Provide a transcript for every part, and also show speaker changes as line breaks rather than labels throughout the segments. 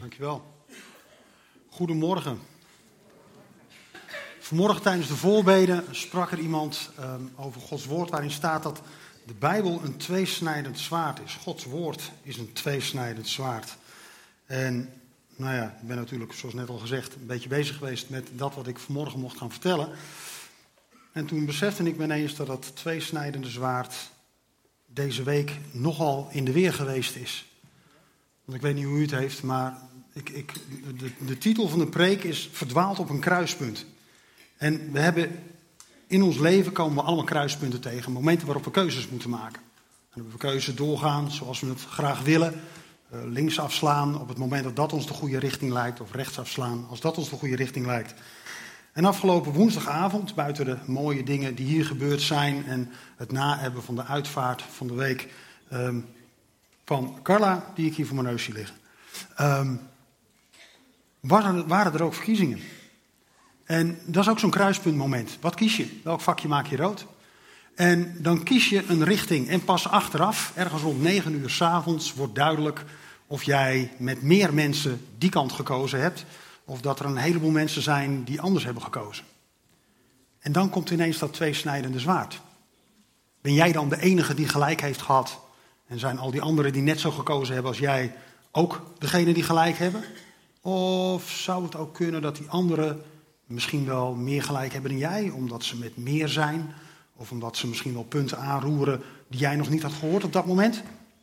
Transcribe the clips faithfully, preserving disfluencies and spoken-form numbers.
Dankjewel. Goedemorgen. Vanmorgen tijdens de voorbeden sprak er iemand um, over Gods woord, waarin staat dat de Bijbel een tweesnijdend zwaard is. Gods woord is een tweesnijdend zwaard. En nou ja, ik ben natuurlijk, zoals net al gezegd, een beetje bezig geweest met dat wat ik vanmorgen mocht gaan vertellen. En toen besefte ik me ineens dat dat tweesnijdende zwaard deze week nogal in de weer geweest is. Want ik weet niet hoe u het heeft, maar ik, ik, de, de titel van de preek is Verdwaald op een kruispunt. En we hebben in ons leven komen we allemaal kruispunten tegen, momenten waarop we keuzes moeten maken. En dan hebben we keuzes doorgaan zoals we het graag willen. Uh, links afslaan op het moment dat dat ons de goede richting lijkt, of rechts afslaan als dat ons de goede richting lijkt. En afgelopen woensdagavond, buiten de mooie dingen die hier gebeurd zijn en het nahebben van de uitvaart van de week um, van Carla, die ik hier voor mijn neus zie liggen, um, waren, waren er ook verkiezingen. En dat is ook zo'n kruispuntmoment. Wat kies je? Welk vakje maak je rood? En dan kies je een richting. En pas achteraf, ergens rond negen uur 's avonds, wordt duidelijk of jij met meer mensen die kant gekozen hebt, of dat er een heleboel mensen zijn die anders hebben gekozen. En dan komt ineens dat tweesnijdende zwaard. Ben jij dan de enige die gelijk heeft gehad? En zijn al die anderen die net zo gekozen hebben als jij ook degene die gelijk hebben? Of zou het ook kunnen dat die anderen misschien wel meer gelijk hebben dan jij, omdat ze met meer zijn, of omdat ze misschien wel punten aanroeren die jij nog niet had gehoord op dat moment?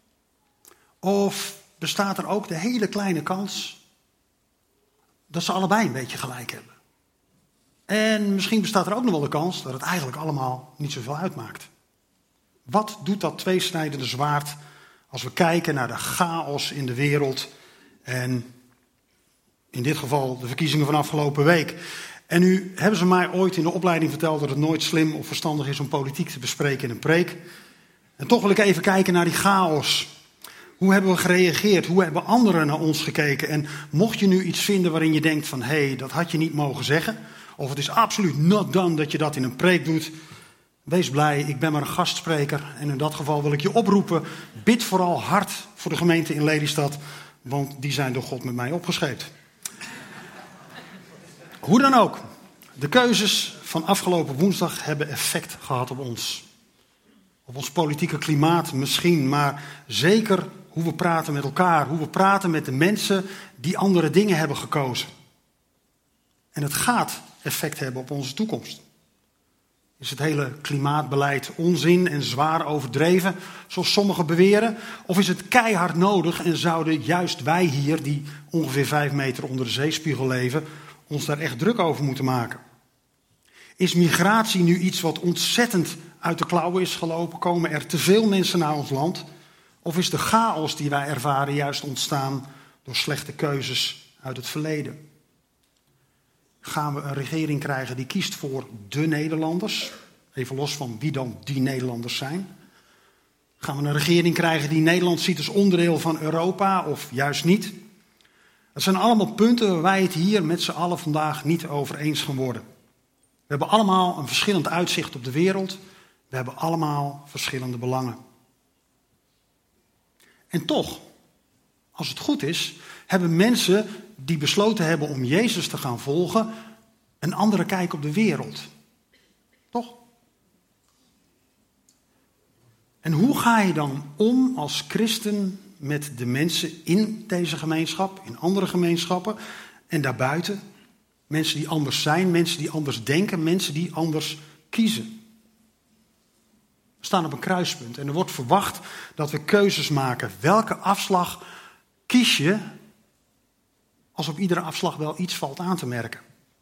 Of bestaat er ook de hele kleine kans dat ze allebei een beetje gelijk hebben? En misschien bestaat er ook nog wel de kans dat het eigenlijk allemaal niet zoveel uitmaakt. Wat doet dat tweesnijdende zwaard als we kijken naar de chaos in de wereld en in dit geval de verkiezingen van afgelopen week? En nu hebben ze mij ooit in de opleiding verteld dat het nooit slim of verstandig is om politiek te bespreken in een preek. En toch wil ik even kijken naar die chaos. Hoe hebben we gereageerd? Hoe hebben anderen naar ons gekeken? En mocht je nu iets vinden waarin je denkt van, hé, hey, dat had je niet mogen zeggen, of het is absoluut not done dat je dat in een preek doet, wees blij, ik ben maar een gastspreker. En in dat geval wil ik je oproepen, bid vooral hard voor de gemeente in Lelystad, want die zijn door God met mij opgescheept. Hoe dan ook, de keuzes van afgelopen woensdag hebben effect gehad op ons. Op ons politieke klimaat misschien, maar zeker hoe we praten met elkaar. Hoe we praten met de mensen die andere dingen hebben gekozen. En het gaat effect hebben op onze toekomst. Is het hele klimaatbeleid onzin en zwaar overdreven, zoals sommigen beweren? Of is het keihard nodig en zouden juist wij hier, die ongeveer vijf meter onder de zeespiegel leven, ons daar echt druk over moeten maken? Is migratie nu iets wat ontzettend uit de klauwen is gelopen? Komen er te veel mensen naar ons land? Of is de chaos die wij ervaren juist ontstaan door slechte keuzes uit het verleden? Gaan we een regering krijgen die kiest voor de Nederlanders? Even los van wie dan die Nederlanders zijn. Gaan we een regering krijgen die Nederland ziet als onderdeel van Europa of juist niet? Dat zijn allemaal punten waar wij het hier met z'n allen vandaag niet over eens gaan worden. We hebben allemaal een verschillend uitzicht op de wereld. We hebben allemaal verschillende belangen. En toch, als het goed is, hebben mensen die besloten hebben om Jezus te gaan volgen een andere kijk op de wereld. Toch? En hoe ga je dan om als christen met de mensen in deze gemeenschap, in andere gemeenschappen en daarbuiten? Mensen die anders zijn, mensen die anders denken, mensen die anders kiezen. We staan op een kruispunt en er wordt verwacht dat we keuzes maken. Welke afslag kies je als op iedere afslag wel iets valt aan te merken?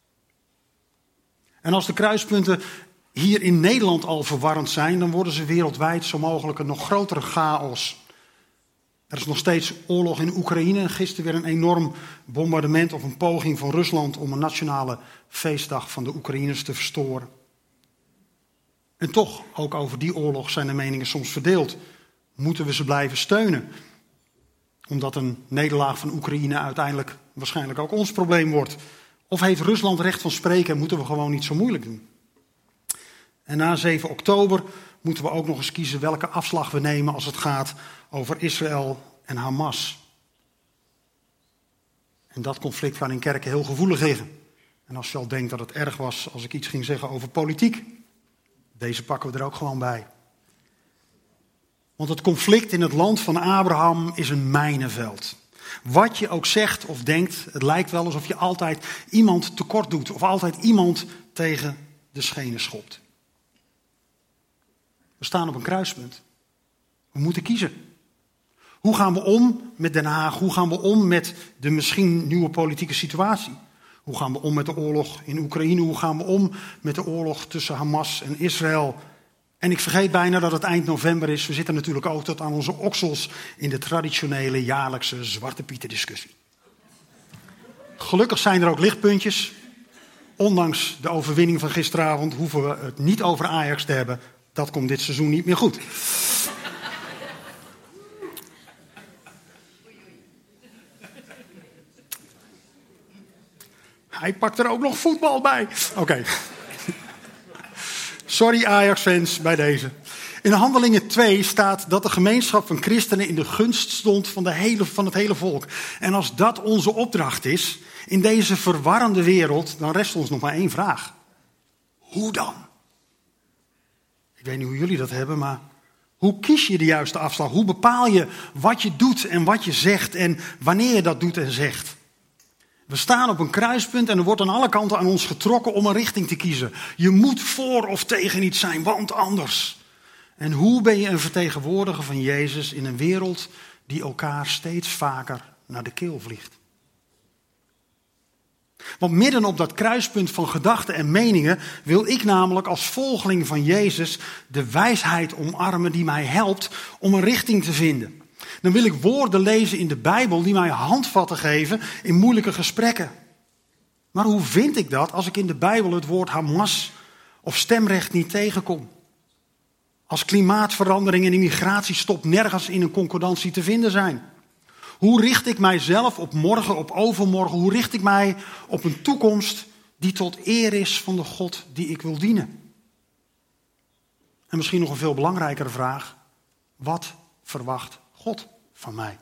En als de kruispunten hier in Nederland al verwarrend zijn, dan worden ze wereldwijd zo mogelijk een nog grotere chaos. Er is nog steeds oorlog in Oekraïne. Gisteren weer een enorm bombardement of een poging van Rusland om een nationale feestdag van de Oekraïners te verstoren. En toch, ook over die oorlog zijn de meningen soms verdeeld. Moeten we ze blijven steunen? Omdat een nederlaag van Oekraïne uiteindelijk waarschijnlijk ook ons probleem wordt. Of heeft Rusland recht van spreken en moeten we gewoon niet zo moeilijk doen? En na zeven oktober moeten we ook nog eens kiezen welke afslag we nemen als het gaat over Israël en Hamas. En dat conflict kan in kerken heel gevoelig liggen. En als je al denkt dat het erg was als ik iets ging zeggen over politiek, deze pakken we er ook gewoon bij. Want het conflict in het land van Abraham is een mijnenveld. Wat je ook zegt of denkt, het lijkt wel alsof je altijd iemand tekort doet. Of altijd iemand tegen de schenen schopt. We staan op een kruispunt. We moeten kiezen. Hoe gaan we om met Den Haag? Hoe gaan we om met de misschien nieuwe politieke situatie? Hoe gaan we om met de oorlog in Oekraïne? Hoe gaan we om met de oorlog tussen Hamas en Israël? En ik vergeet bijna dat het eind november is. We zitten natuurlijk ook tot aan onze oksels in de traditionele jaarlijkse Zwarte Pieten discussie. Gelukkig zijn er ook lichtpuntjes. Ondanks de overwinning van gisteravond hoeven we het niet over Ajax te hebben. Dat komt dit seizoen niet meer goed. Hij pakt er ook nog voetbal bij. Oké. Okay. Sorry Ajax-fans bij deze. In Handelingen twee staat dat de gemeenschap van christenen in de gunst stond van, de hele, van het hele volk. En als dat onze opdracht is, in deze verwarrende wereld, dan rest ons nog maar één vraag. Hoe dan? Ik weet niet hoe jullie dat hebben, maar hoe kies je de juiste afslag? Hoe bepaal je wat je doet en wat je zegt en wanneer je dat doet en zegt? We staan op een kruispunt en er wordt aan alle kanten aan ons getrokken om een richting te kiezen. Je moet voor of tegen iets zijn, want anders. En hoe ben je een vertegenwoordiger van Jezus in een wereld die elkaar steeds vaker naar de keel vliegt? Want midden op dat kruispunt van gedachten en meningen wil ik namelijk als volgeling van Jezus de wijsheid omarmen die mij helpt om een richting te vinden. Dan wil ik woorden lezen in de Bijbel die mij handvatten geven in moeilijke gesprekken. Maar hoe vind ik dat als ik in de Bijbel het woord Hamas of stemrecht niet tegenkom? Als klimaatverandering en immigratiestop nergens in een concordantie te vinden zijn? Hoe richt ik mijzelf op morgen, op overmorgen? Hoe richt ik mij op een toekomst die tot eer is van de God die ik wil dienen? En misschien nog een veel belangrijkere vraag. Wat verwacht God van mij?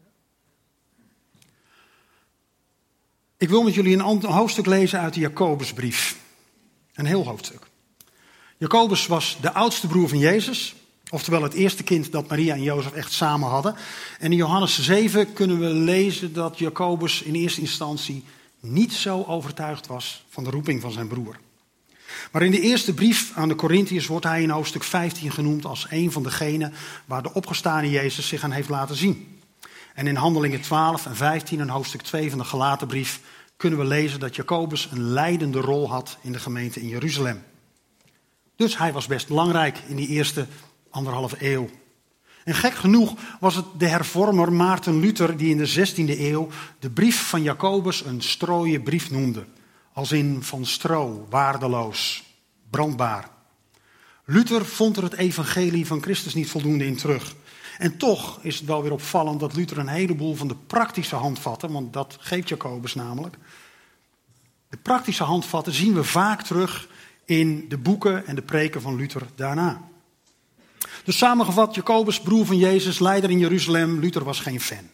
Ik wil met jullie een hoofdstuk lezen uit de Jacobusbrief. Een heel hoofdstuk. Jacobus was de oudste broer van Jezus. Oftewel het eerste kind dat Maria en Jozef echt samen hadden. En in Johannes zeven kunnen we lezen dat Jacobus in eerste instantie niet zo overtuigd was van de roeping van zijn broer. Maar in de eerste brief aan de Korintiërs wordt hij in hoofdstuk vijftien genoemd als een van degenen waar de opgestane Jezus zich aan heeft laten zien. En in Handelingen twaalf en vijftien en hoofdstuk twee van de Galatenbrief kunnen we lezen dat Jacobus een leidende rol had in de gemeente in Jeruzalem. Dus hij was best belangrijk in die eerste anderhalve eeuw. En gek genoeg was het de hervormer Maarten Luther die in de zestiende eeuw de brief van Jacobus een strooie brief noemde. Als in van stro, waardeloos, brandbaar. Luther vond er het evangelie van Christus niet voldoende in terug. En toch is het wel weer opvallend dat Luther een heleboel van de praktische handvatten, want dat geeft Jacobus namelijk. De praktische handvatten zien we vaak terug in de boeken en de preken van Luther daarna. Dus samengevat, Jacobus, broer van Jezus, leider in Jeruzalem. Luther was geen fan.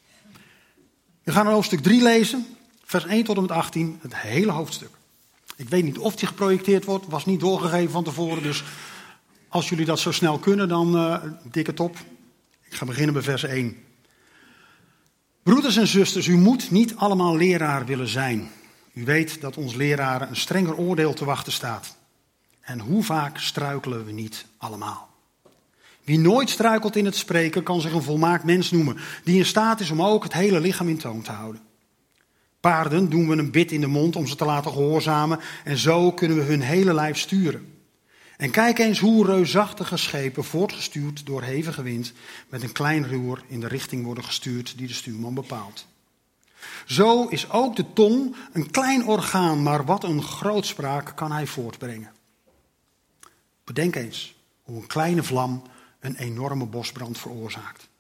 We gaan hoofdstuk drie lezen, vers één tot en met achttien, het hele hoofdstuk. Ik weet niet of die geprojecteerd wordt, was niet doorgegeven van tevoren. Dus als jullie dat zo snel kunnen, dan uh, dikke top. Ik ga beginnen bij vers één. Broeders en zusters, u moet niet allemaal leraar willen zijn. U weet dat ons leraren een strenger oordeel te wachten staat. En hoe vaak struikelen we niet allemaal? Wie nooit struikelt in het spreken kan zich een volmaakt mens noemen, die in staat is om ook het hele lichaam in toom te houden. Paarden doen we een bit in de mond om ze te laten gehoorzamen en zo kunnen we hun hele lijf sturen. En kijk eens hoe reusachtige schepen voortgestuurd door hevige wind met een klein roer in de richting worden gestuurd die de stuurman bepaalt. Zo is ook de tong een klein orgaan, maar wat een grootspraak kan hij voortbrengen. Bedenk eens hoe een kleine vlam een enorme bosbrand veroorzaakt.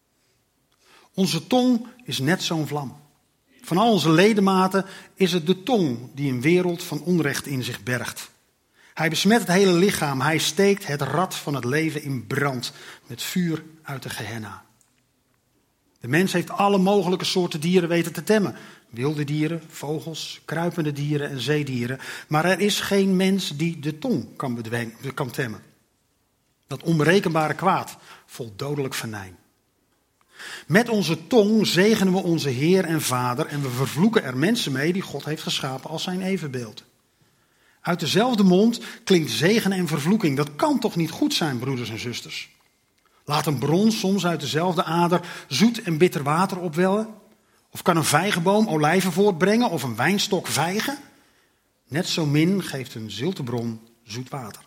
Onze tong is net zo'n vlam. Van al onze ledematen is het de tong die een wereld van onrecht in zich bergt. Hij besmet het hele lichaam, hij steekt het rad van het leven in brand met vuur uit de Gehenna. De mens heeft alle mogelijke soorten dieren weten te temmen. Wilde dieren, vogels, kruipende dieren en zeedieren. Maar er is geen mens die de tong kan, bedwingen, kan temmen. Dat onberekenbare kwaad vol dodelijk venijn. Met onze tong zegenen we onze Heer en Vader en we vervloeken er mensen mee die God heeft geschapen als zijn evenbeeld. Uit dezelfde mond klinkt zegen en vervloeking. Dat kan toch niet goed zijn, broeders en zusters? Laat een bron soms uit dezelfde ader zoet en bitter water opwellen? Of kan een vijgenboom olijven voortbrengen of een wijnstok vijgen? Net zo min geeft een zilte bron zoet water.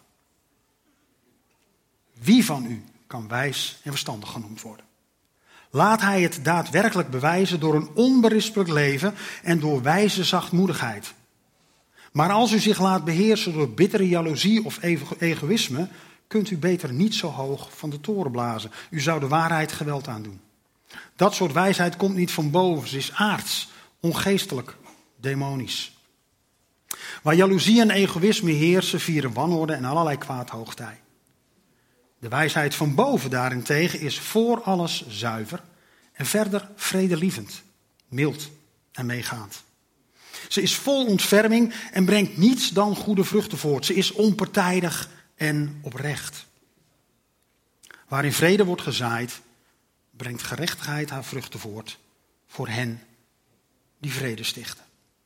Wie van u kan wijs en verstandig genoemd worden? Laat hij het daadwerkelijk bewijzen door een onberispelijk leven en door wijze zachtmoedigheid. Maar als u zich laat beheersen door bittere jaloezie of egoïsme, kunt u beter niet zo hoog van de toren blazen. U zou de waarheid geweld aandoen. Dat soort wijsheid komt niet van boven. Ze is aards, ongeestelijk, demonisch. Waar jaloezie en egoïsme heersen, vieren wanorde en allerlei kwaad hoogtij. De wijsheid van boven daarentegen is voor alles zuiver en verder vredelievend, mild en meegaand. Ze is vol ontferming en brengt niets dan goede vruchten voort. Ze is onpartijdig en oprecht. Waarin vrede wordt gezaaid, brengt gerechtigheid haar vruchten voort voor hen die vrede stichten.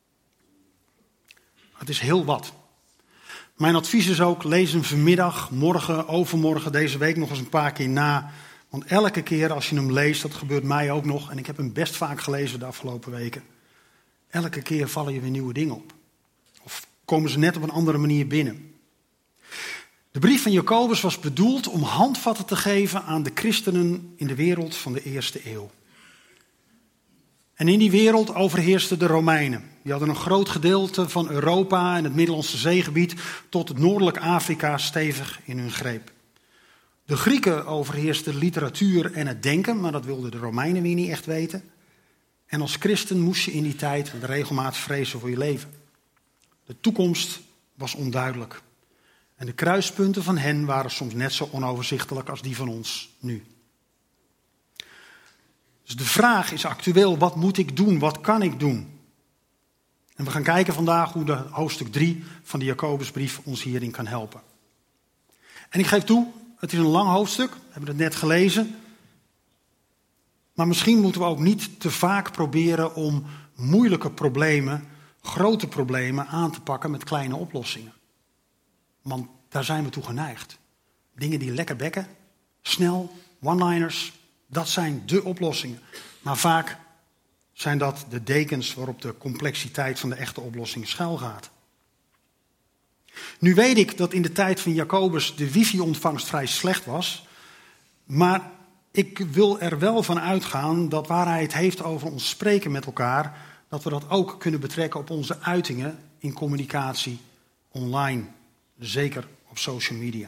Het is heel wat. Mijn advies is ook, lees hem vanmiddag, morgen, overmorgen, deze week nog eens een paar keer na. Want elke keer als je hem leest, dat gebeurt mij ook nog, en ik heb hem best vaak gelezen de afgelopen weken. Elke keer vallen je weer nieuwe dingen op. Of komen ze net op een andere manier binnen. De brief van Jacobus was bedoeld om handvatten te geven aan de christenen in de wereld van de eerste eeuw. En in die wereld overheersten de Romeinen. Die hadden een groot gedeelte van Europa en het Middellandse Zeegebied tot het noordelijk Afrika stevig in hun greep. De Grieken overheersten de literatuur en het denken, maar dat wilden de Romeinen weer niet echt weten. En als christen moest je in die tijd met regelmaat vrezen voor je leven. De toekomst was onduidelijk. En de kruispunten van hen waren soms net zo onoverzichtelijk als die van ons nu. Dus de vraag is actueel, wat moet ik doen? Wat kan ik doen? En we gaan kijken vandaag hoe de hoofdstuk drie van de Jacobusbrief ons hierin kan helpen. En ik geef toe, het is een lang hoofdstuk, we hebben het net gelezen. Maar misschien moeten we ook niet te vaak proberen om moeilijke problemen, grote problemen aan te pakken met kleine oplossingen. Want daar zijn we toe geneigd. Dingen die lekker bekken, snel, one-liners, dat zijn de oplossingen. Maar vaak zijn dat de dekens waarop de complexiteit van de echte oplossing schuilgaat. Nu weet ik dat in de tijd van Jacobus de wifi-ontvangst vrij slecht was. Maar ik wil er wel van uitgaan dat waar hij het heeft over ons spreken met elkaar, dat we dat ook kunnen betrekken op onze uitingen in communicatie online. Zeker op social media.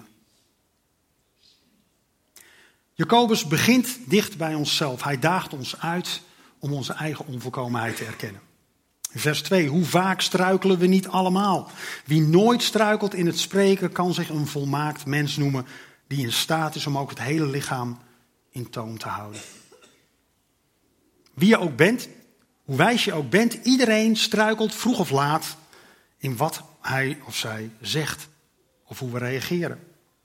Jacobus begint dicht bij onszelf. Hij daagt ons uit om onze eigen onvolkomenheid te erkennen. In vers twee, hoe vaak struikelen we niet allemaal? Wie nooit struikelt in het spreken kan zich een volmaakt mens noemen die in staat is om ook het hele lichaam in toom te houden. Wie je ook bent, hoe wijs je ook bent, iedereen struikelt vroeg of laat in wat hij of zij zegt of hoe we reageren.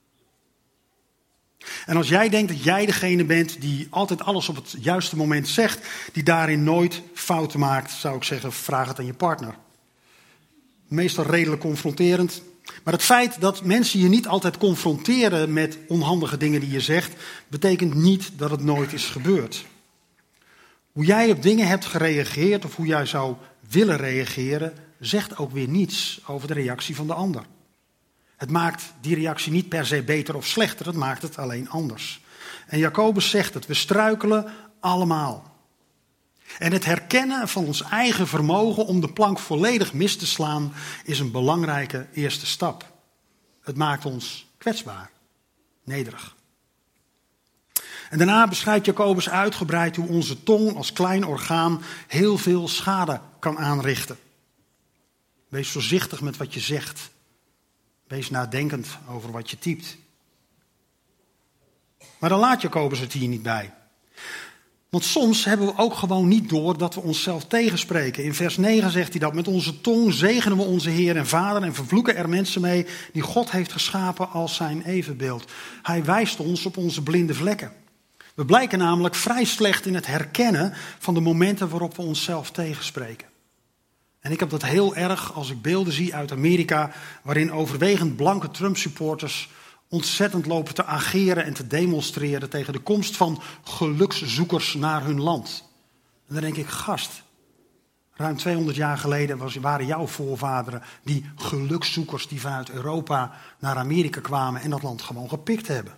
En als jij denkt dat jij degene bent die altijd alles op het juiste moment zegt, die daarin nooit fouten maakt, zou ik zeggen, vraag het aan je partner. Meestal redelijk confronterend. Maar het feit dat mensen je niet altijd confronteren met onhandige dingen die je zegt, betekent niet dat het nooit is gebeurd. Hoe jij op dingen hebt gereageerd of hoe jij zou willen reageren, zegt ook weer niets over de reactie van de ander. Het maakt die reactie niet per se beter of slechter, het maakt het alleen anders. En Jacobus zegt het, we struikelen allemaal. En het herkennen van ons eigen vermogen om de plank volledig mis te slaan is een belangrijke eerste stap. Het maakt ons kwetsbaar, nederig. En daarna beschrijft Jacobus uitgebreid hoe onze tong als klein orgaan heel veel schade kan aanrichten. Wees voorzichtig met wat je zegt. Wees nadenkend over wat je typt. Maar dan laat Jacobus het hier niet bij. Want soms hebben we ook gewoon niet door dat we onszelf tegenspreken. In vers negen zegt hij dat: met onze tong zegenen we onze Heer en Vader en vervloeken er mensen mee die God heeft geschapen als zijn evenbeeld. Hij wijst ons op onze blinde vlekken. We blijken namelijk vrij slecht in het herkennen van de momenten waarop we onszelf tegenspreken. En ik heb dat heel erg als ik beelden zie uit Amerika, waarin overwegend blanke Trump-supporters ontzettend lopen te ageren en te demonstreren tegen de komst van gelukszoekers naar hun land. En dan denk ik, gast, ruim tweehonderd jaar geleden was, waren jouw voorvaderen die gelukszoekers die vanuit Europa naar Amerika kwamen en dat land gewoon gepikt hebben.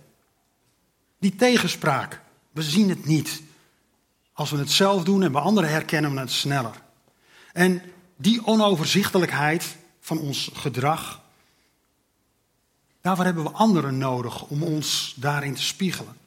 Die tegenspraak, we zien het niet. Als we het zelf doen en bij anderen herkennen we het sneller. En die onoverzichtelijkheid van ons gedrag, daarvoor hebben we anderen nodig om ons daarin te spiegelen.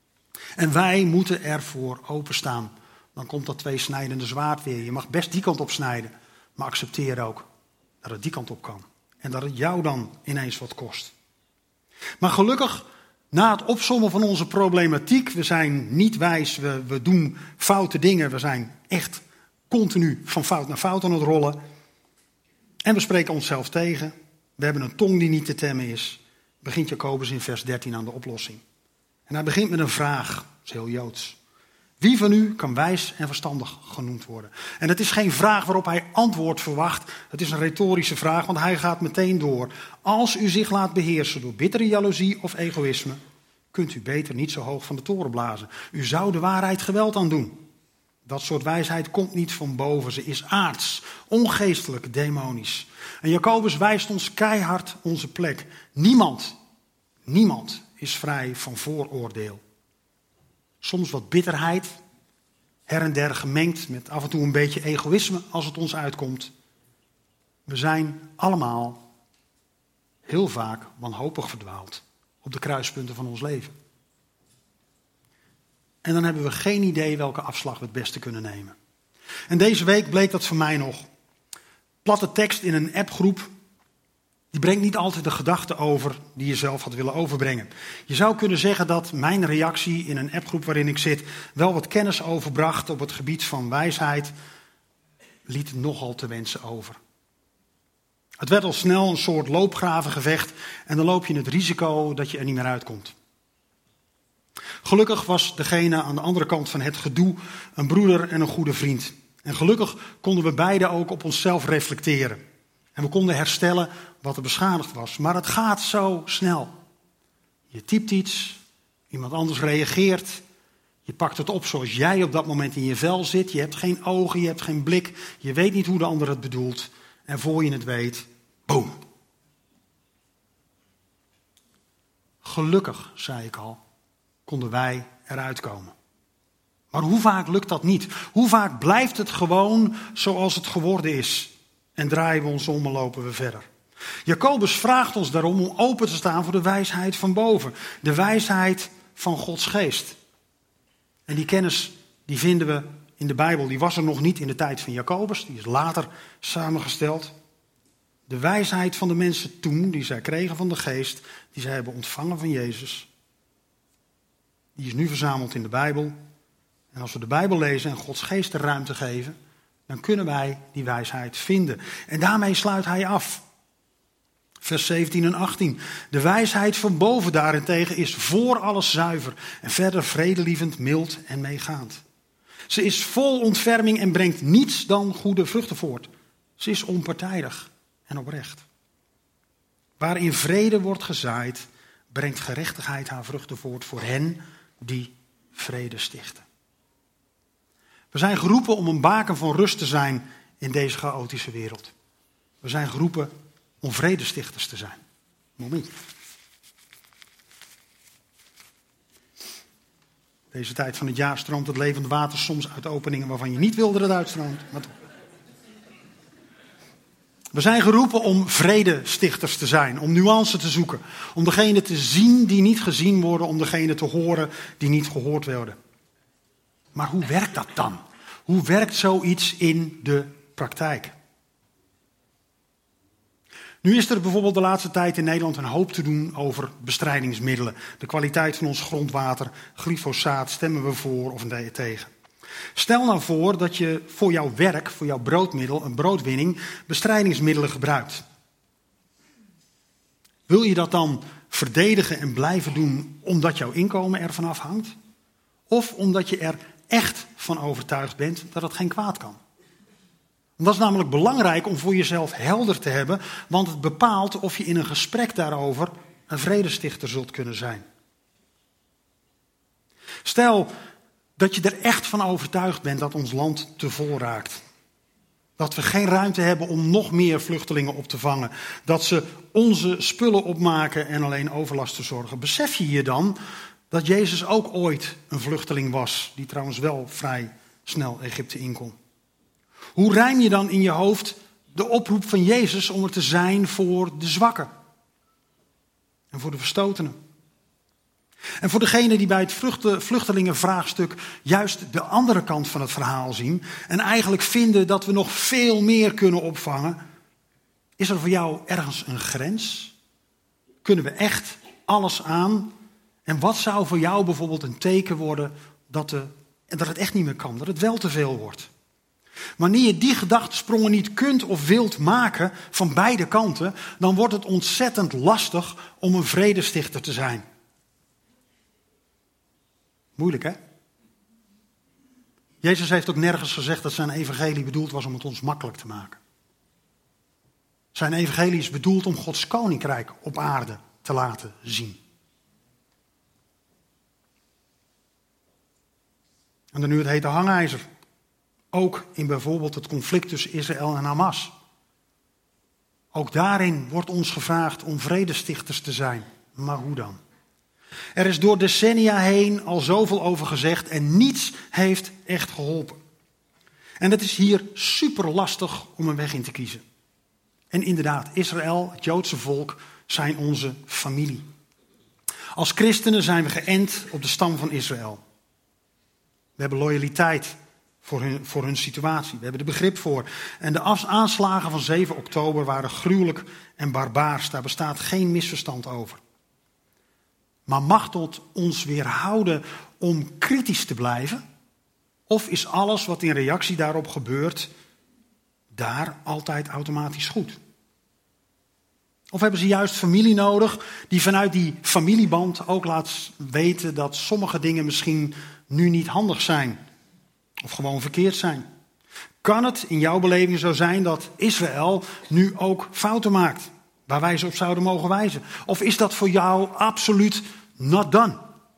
En wij moeten ervoor openstaan. Dan komt dat tweesnijdende zwaard weer. Je mag best die kant op snijden, maar accepteer ook dat het die kant op kan. En dat het jou dan ineens wat kost. Maar gelukkig, na het opsommen van onze problematiek, we zijn niet wijs, we, we doen foute dingen, we zijn echt continu van fout naar fout aan het rollen. En we spreken onszelf tegen. We hebben een tong die niet te temmen is. Begint Jacobus in vers dertien aan de oplossing. En hij begint met een vraag, dat is heel Joods. Wie van u kan wijs en verstandig genoemd worden? En het is geen vraag waarop hij antwoord verwacht. Het is een retorische vraag, want hij gaat meteen door. Als u zich laat beheersen door bittere jaloezie of egoïsme, kunt u beter niet zo hoog van de toren blazen. U zou de waarheid geweld aan doen. Dat soort wijsheid komt niet van boven. Ze is aards, ongeestelijk, demonisch. En Jacobus wijst ons keihard onze plek. Niemand, niemand is vrij van vooroordeel. Soms wat bitterheid, her en der gemengd met af en toe een beetje egoïsme als het ons uitkomt. We zijn allemaal heel vaak wanhopig verdwaald op de kruispunten van ons leven. En dan hebben we geen idee welke afslag we het beste kunnen nemen. En deze week bleek dat voor mij nog. Platte tekst in een appgroep, die brengt niet altijd de gedachten over die je zelf had willen overbrengen. Je zou kunnen zeggen dat mijn reactie in een appgroep waarin ik zit wel wat kennis overbracht op het gebied van wijsheid, liet nogal te wensen over. Het werd al snel een soort loopgravengevecht en dan loop je het risico dat je er niet meer uitkomt. Gelukkig was degene aan de andere kant van het gedoe een broeder en een goede vriend. En gelukkig konden we beiden ook op onszelf reflecteren. En we konden herstellen wat er beschadigd was. Maar het gaat zo snel. Je typt iets, iemand anders reageert. Je pakt het op zoals jij op dat moment in je vel zit. Je hebt geen ogen, je hebt geen blik. Je weet niet hoe de ander het bedoelt. En voor je het weet, boom. Gelukkig, zei ik al, konden wij eruit komen. Maar hoe vaak lukt dat niet? Hoe vaak blijft het gewoon zoals het geworden is? En draaien we ons om en lopen we verder. Jacobus vraagt ons daarom om open te staan voor de wijsheid van boven. De wijsheid van Gods geest. En die kennis die vinden we in de Bijbel. Die was er nog niet in de tijd van Jacobus. Die is later samengesteld. De wijsheid van de mensen toen, die zij kregen van de geest, die zij hebben ontvangen van Jezus, die is nu verzameld in de Bijbel. En als we de Bijbel lezen en Gods geest de ruimte geven, dan kunnen wij die wijsheid vinden. En daarmee sluit hij af. Vers zeventien en achttien. De wijsheid van boven daarentegen is voor alles zuiver en verder vredelievend, mild en meegaand. Ze is vol ontferming en brengt niets dan goede vruchten voort. Ze is onpartijdig en oprecht. Waarin vrede wordt gezaaid, brengt gerechtigheid haar vruchten voort voor hen die vrede stichten. We zijn geroepen om een baken van rust te zijn in deze chaotische wereld. We zijn geroepen om vredestichters te zijn. Momentje. Deze tijd van het jaar stroomt het levend water soms uit openingen waarvan je niet wilde dat het uitstroomt. Maar toch. We zijn geroepen om vredestichters te zijn, om nuance te zoeken. Om degene te zien die niet gezien worden, om degene te horen die niet gehoord worden. Maar hoe werkt dat dan? Hoe werkt zoiets in de praktijk? Nu is er bijvoorbeeld de laatste tijd in Nederland een hoop te doen over bestrijdingsmiddelen. De kwaliteit van ons grondwater, glyfosaat, stemmen we voor of tegen. Stel nou voor dat je voor jouw werk, voor jouw broodmiddel, een broodwinning, bestrijdingsmiddelen gebruikt. Wil je dat dan verdedigen en blijven doen omdat jouw inkomen ervan afhangt? Of omdat je er echt van overtuigd bent dat het geen kwaad kan? Dat is namelijk belangrijk om voor jezelf helder te hebben, want het bepaalt of je in een gesprek daarover een vredestichter zult kunnen zijn. Stel dat je er echt van overtuigd bent dat ons land te vol raakt. Dat we geen ruimte hebben om nog meer vluchtelingen op te vangen. Dat ze onze spullen opmaken en alleen overlast te zorgen. Besef je je dan dat Jezus ook ooit een vluchteling was, die trouwens wel vrij snel Egypte inkon? Hoe rijm je dan in je hoofd de oproep van Jezus om er te zijn voor de zwakken en voor de verstotenen? En voor degenen die bij het vluchtelingenvraagstuk juist de andere kant van het verhaal zien en eigenlijk vinden dat we nog veel meer kunnen opvangen, is er voor jou ergens een grens? Kunnen we echt alles aan? En wat zou voor jou bijvoorbeeld een teken worden dat, de, dat het echt niet meer kan, dat het wel te veel wordt? Wanneer je die gedachtensprongen niet kunt of wilt maken van beide kanten, dan wordt het ontzettend lastig om een vredestichter te zijn. Moeilijk, hè? Jezus heeft ook nergens gezegd dat zijn evangelie bedoeld was om het ons makkelijk te maken. Zijn evangelie is bedoeld om Gods koninkrijk op aarde te laten zien. En dan nu het hete hangijzer. Ook in bijvoorbeeld het conflict tussen Israël en Hamas. Ook daarin wordt ons gevraagd om vredestichters te zijn. Maar hoe dan? Er is door decennia heen al zoveel over gezegd en niets heeft echt geholpen. En het is hier super lastig om een weg in te kiezen. En inderdaad, Israël, het Joodse volk, zijn onze familie. Als christenen zijn we geënt op de stam van Israël. We hebben loyaliteit voor hun, voor hun situatie. We hebben er begrip voor. En de aanslagen van zeven oktober waren gruwelijk en barbaars. Daar bestaat geen misverstand over. Maar mag het ons weerhouden om kritisch te blijven? Of is alles wat in reactie daarop gebeurt, daar altijd automatisch goed? Of hebben ze juist familie nodig die vanuit die familieband ook laat weten dat sommige dingen misschien nu niet handig zijn? Of gewoon verkeerd zijn? Kan het in jouw beleving zo zijn dat Israël nu ook fouten maakt, waar wij ze op zouden mogen wijzen? Of is dat voor jou absoluut not done?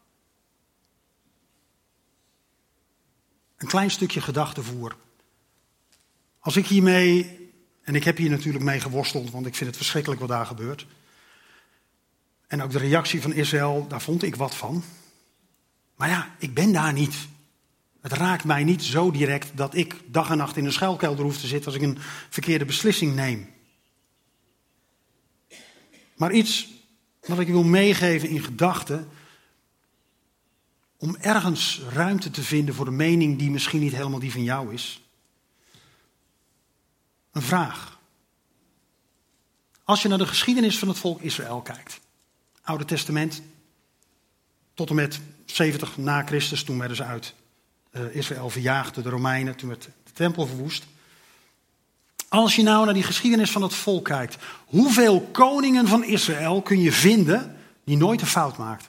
Een klein stukje gedachtevoer. Als ik hiermee, en ik heb hier natuurlijk mee geworsteld, want ik vind het verschrikkelijk wat daar gebeurt. En ook de reactie van Israël, daar vond ik wat van. Maar ja, ik ben daar niet. Het raakt mij niet zo direct dat ik dag en nacht in een schuilkelder hoef te zitten als ik een verkeerde beslissing neem. Maar iets wat ik wil meegeven in gedachten, om ergens ruimte te vinden voor een mening die misschien niet helemaal die van jou is. Een vraag. Als je naar de geschiedenis van het volk Israël kijkt, Oude Testament, tot en met zeventig na Christus, toen werden ze uit uh, Israël verjaagd door de Romeinen, toen werd de tempel verwoest. Als je nou naar die geschiedenis van het volk kijkt, hoeveel koningen van Israël kun je vinden die nooit een fout maakten?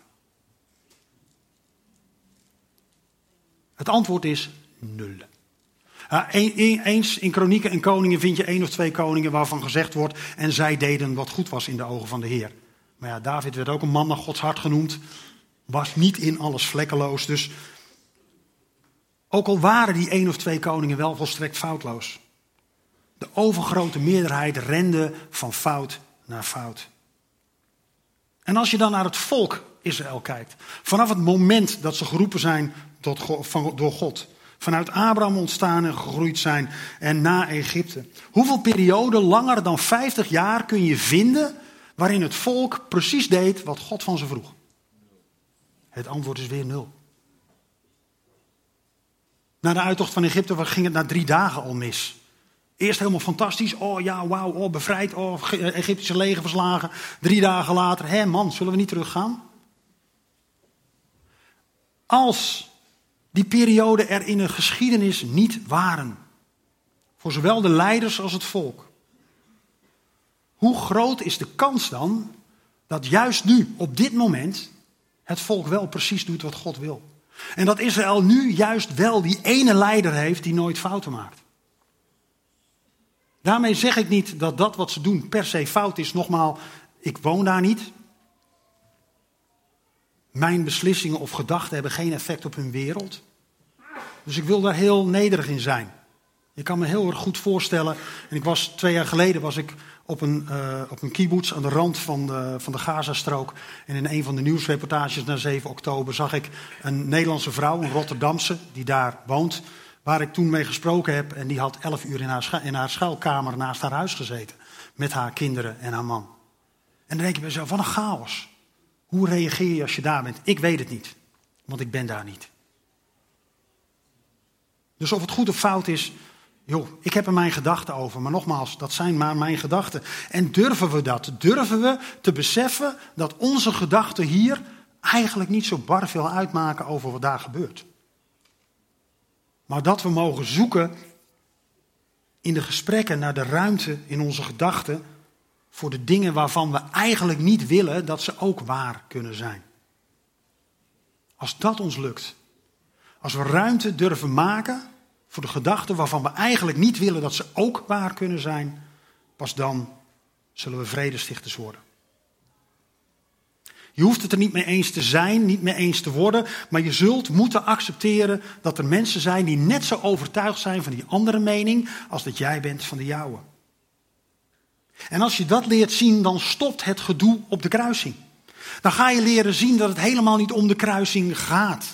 Het antwoord is nul. Uh, eens in Kronieken en Koningen vind je één of twee koningen waarvan gezegd wordt, en zij deden wat goed was in de ogen van de Heer. Maar ja, David werd ook een man naar Gods hart genoemd, was niet in alles vlekkeloos. Dus ook al waren die één of twee koningen wel volstrekt foutloos, de overgrote meerderheid rende van fout naar fout. En als je dan naar het volk Israël kijkt, vanaf het moment dat ze geroepen zijn tot, van, door God, vanuit Abraham ontstaan en gegroeid zijn en na Egypte, hoeveel perioden langer dan vijftig jaar kun je vinden waarin het volk precies deed wat God van ze vroeg? Het antwoord is weer nul. Na de uittocht van Egypte ging het na drie dagen al mis. Eerst helemaal fantastisch. Oh ja, wauw, oh, bevrijd. Oh, Egyptische leger verslagen. Drie dagen later. Hé man, zullen we niet teruggaan? Als die periode er in de geschiedenis niet waren. Voor zowel de leiders als het volk. Hoe groot is de kans dan dat juist nu, op dit moment, het volk wel precies doet wat God wil? En dat Israël nu juist wel die ene leider heeft die nooit fouten maakt. Daarmee zeg ik niet dat dat wat ze doen per se fout is. Nogmaals, ik woon daar niet. Mijn beslissingen of gedachten hebben geen effect op hun wereld. Dus ik wil daar heel nederig in zijn. Je kan me heel erg goed voorstellen. En ik was twee jaar geleden was ik op een, uh, op een kibbutz aan de rand van de, van de Gazastrook. En in een van de nieuwsreportages na zeven oktober zag ik een Nederlandse vrouw, een Rotterdamse, die daar woont. Waar ik toen mee gesproken heb. En die had elf uur in haar, schu- in haar schuilkamer naast haar huis gezeten. Met haar kinderen en haar man. En dan denk je bij jezelf, wat een chaos. Hoe reageer je als je daar bent? Ik weet het niet. Want ik ben daar niet. Dus of het goed of fout is, joh, ik heb er mijn gedachten over. Maar nogmaals, dat zijn maar mijn gedachten. En durven we dat? Durven we te beseffen dat onze gedachten hier eigenlijk niet zo bar veel uitmaken over wat daar gebeurt? Maar dat we mogen zoeken in de gesprekken naar de ruimte in onze gedachten voor de dingen waarvan we eigenlijk niet willen dat ze ook waar kunnen zijn. Als dat ons lukt, als we ruimte durven maken voor de gedachten waarvan we eigenlijk niet willen dat ze ook waar kunnen zijn, pas dan zullen we vredestichters worden. Je hoeft het er niet mee eens te zijn, niet mee eens te worden, maar je zult moeten accepteren dat er mensen zijn die net zo overtuigd zijn van die andere mening als dat jij bent van de jouwe. En als je dat leert zien, dan stopt het gedoe op de kruising. Dan ga je leren zien dat het helemaal niet om de kruising gaat.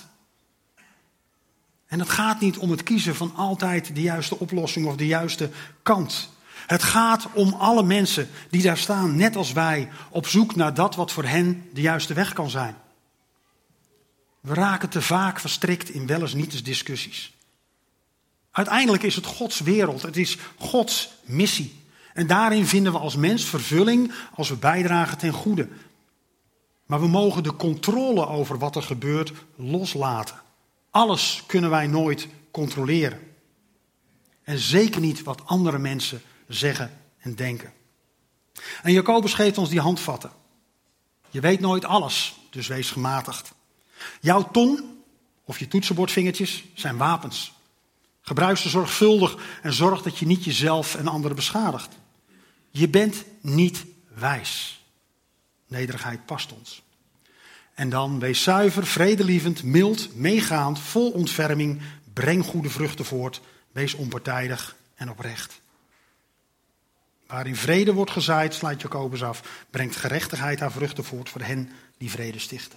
En het gaat niet om het kiezen van altijd de juiste oplossing of de juiste kant. Het gaat om alle mensen die daar staan, net als wij, op zoek naar dat wat voor hen de juiste weg kan zijn. We raken te vaak verstrikt in wel eens niet eens discussies. Uiteindelijk is het Gods wereld, het is Gods missie. En daarin vinden we als mens vervulling als we bijdragen ten goede. Maar we mogen de controle over wat er gebeurt loslaten. Alles kunnen wij nooit controleren. En zeker niet wat andere mensen zeggen en denken. En Jacobus geeft ons die handvatten. Je weet nooit alles, dus wees gematigd. Jouw tong of je toetsenbordvingertjes zijn wapens. Gebruik ze zorgvuldig en zorg dat je niet jezelf en anderen beschadigt. Je bent niet wijs. Nederigheid past ons. En dan wees zuiver, vredelievend, mild, meegaand, vol ontferming. Breng goede vruchten voort. Wees onpartijdig en oprecht. Waarin vrede wordt gezaaid, sluit Jacobus af, brengt gerechtigheid haar vruchten voort voor hen die vrede stichten.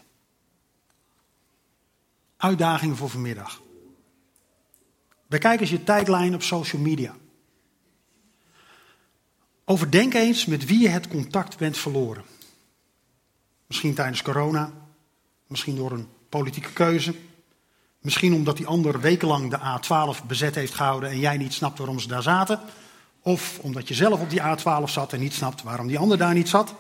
Uitdagingen voor vanmiddag. Bekijk eens je tijdlijn op social media. Overdenk eens met wie je het contact bent verloren. Misschien tijdens corona, misschien door een politieke keuze. Misschien omdat die ander wekenlang de A twaalf bezet heeft gehouden en jij niet snapt waarom ze daar zaten. Of omdat je zelf op die A twaalf zat en niet snapt waarom die ander daar niet zat.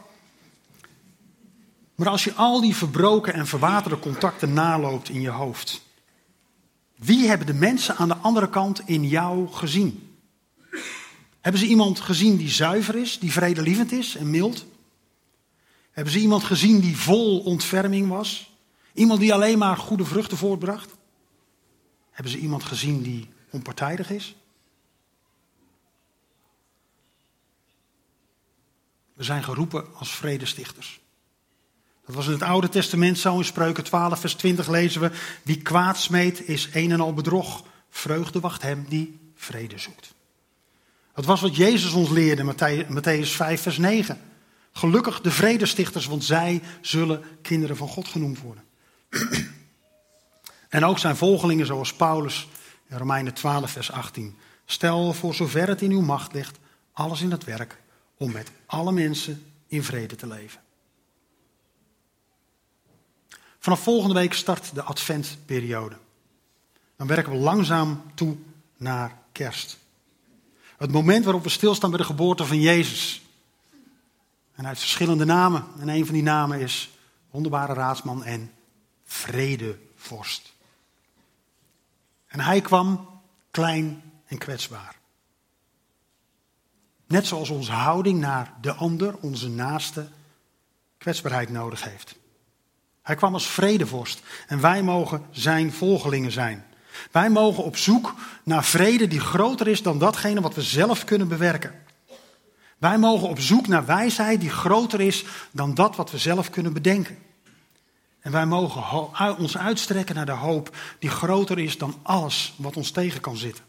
Maar als je al die verbroken en verwaterde contacten naloopt in je hoofd. Wie hebben de mensen aan de andere kant in jou gezien? Hebben ze iemand gezien die zuiver is, die vredelievend is en mild? Hebben ze iemand gezien die vol ontferming was? Iemand die alleen maar goede vruchten voortbracht? Hebben ze iemand gezien die onpartijdig is? We zijn geroepen als vredestichters. Dat was in het Oude Testament zo. In Spreuken twaalf vers twintig lezen we: wie kwaad smeet is een en al bedrog. Vreugde wacht hem die vrede zoekt. Dat was wat Jezus ons leerde, Matthäus vijf vers negen. Gelukkig de vredestichters, want zij zullen kinderen van God genoemd worden. En ook zijn volgelingen zoals Paulus in Romeinen twaalf vers achttien. Stel voor zover het in uw macht ligt, alles in het werk om met alle mensen in vrede te leven. Vanaf volgende week start de adventperiode. Dan werken we langzaam toe naar kerst. Het moment waarop we stilstaan bij de geboorte van Jezus. En hij heeft verschillende namen. En een van die namen is wonderbare raadsman en vredevorst. En hij kwam klein en kwetsbaar. Net zoals onze houding naar de ander, onze naaste, kwetsbaarheid nodig heeft. Hij kwam als vredevorst en wij mogen zijn volgelingen zijn. Wij mogen op zoek naar vrede die groter is dan datgene wat we zelf kunnen bewerken. Wij mogen op zoek naar wijsheid die groter is dan dat wat we zelf kunnen bedenken. En wij mogen ho- ons uitstrekken naar de hoop die groter is dan alles wat ons tegen kan zitten.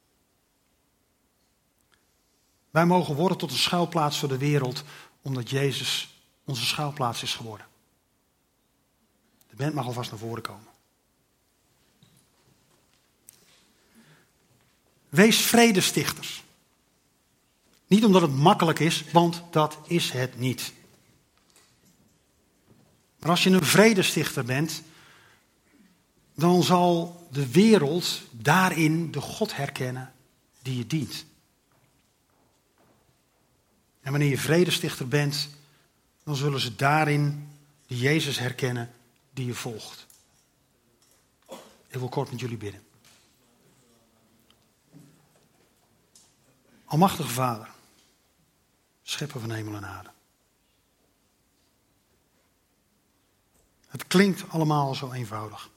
Wij mogen worden tot een schuilplaats voor de wereld, omdat Jezus onze schuilplaats is geworden. De band mag alvast naar voren komen. Wees vredestichters. Niet omdat het makkelijk is, want dat is het niet. Maar als je een vredestichter bent, dan zal de wereld daarin de God herkennen die je dient. En wanneer je vredestichter bent, dan zullen ze daarin de Jezus herkennen die je volgt. Ik wil kort met jullie bidden. Almachtige Vader, schepper van hemel en aarde. Het klinkt allemaal zo eenvoudig.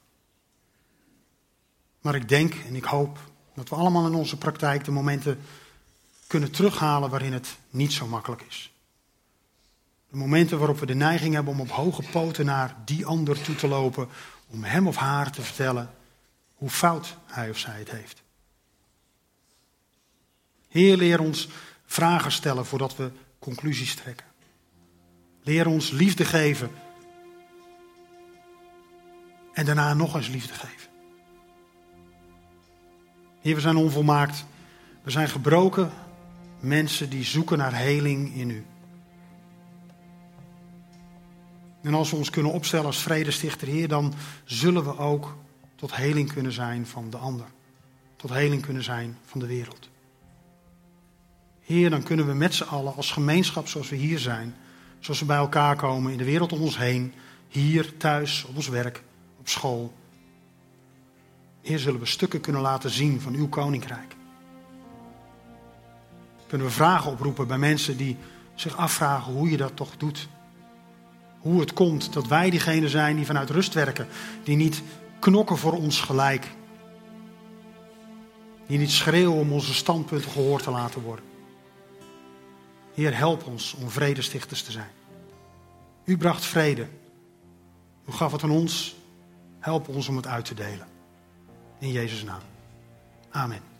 Maar ik denk en ik hoop dat we allemaal in onze praktijk de momenten kunnen terughalen waarin het niet zo makkelijk is. De momenten waarop we de neiging hebben om op hoge poten naar die ander toe te lopen, om hem of haar te vertellen hoe fout hij of zij het heeft. Heer, leer ons vragen stellen voordat we conclusies trekken. Leer ons liefde geven en daarna nog eens liefde geven. Heer, we zijn onvolmaakt. We zijn gebroken mensen die zoeken naar heling in u. En als we ons kunnen opstellen als vredestichter, Heer, dan zullen we ook tot heling kunnen zijn van de ander. Tot heling kunnen zijn van de wereld. Heer, dan kunnen we met z'n allen als gemeenschap zoals we hier zijn, zoals we bij elkaar komen in de wereld om ons heen, hier, thuis, op ons werk, op school. Heer, zullen we stukken kunnen laten zien van uw koninkrijk. Kunnen we vragen oproepen bij mensen die zich afvragen hoe je dat toch doet. Hoe het komt dat wij diegenen zijn die vanuit rust werken, die niet knokken voor ons gelijk. Die niet schreeuwen om onze standpunten gehoord te laten worden. Heer, help ons om vredestichters te zijn. U bracht vrede. U gaf het aan ons. Help ons om het uit te delen. In Jezus' naam. Amen.